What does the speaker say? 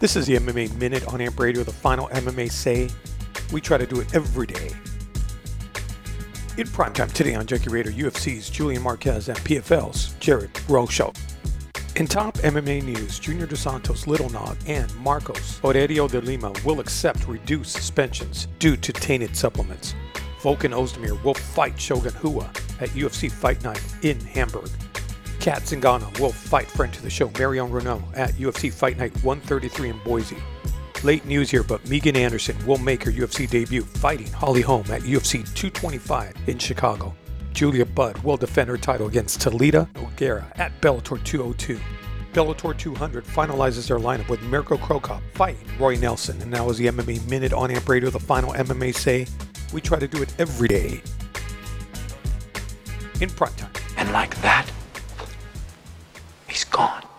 This is the MMA Minute on Amp Radio, the final MMA say. We try to do it every day. In primetime today on Junkie Raider, UFC's Julian Marquez and PFL's Jared Rosholt. In top MMA news, Junior Dos Santos, Little Nog, and Marcos Aurelio de Lima will accept reduced suspensions due to tainted supplements. Volkan Ozdemir will fight Shogun Rua at UFC Fight Night in Hamburg. Kat Zingano will fight friend to the show Marion Renault at UFC Fight Night 133 in Boise. Late news here, but Megan Anderson will make her UFC debut fighting Holly Holm at UFC 225 in Chicago. Julia Budd will defend her title against Talita Nogueira at Bellator 202. Bellator 200 finalizes their lineup with Mirko Cro Cop fighting Roy Nelson. And now is the MMA Minute on Amp Radio, the final MMA say. We try to do it every day in primetime. And like that, he's gone.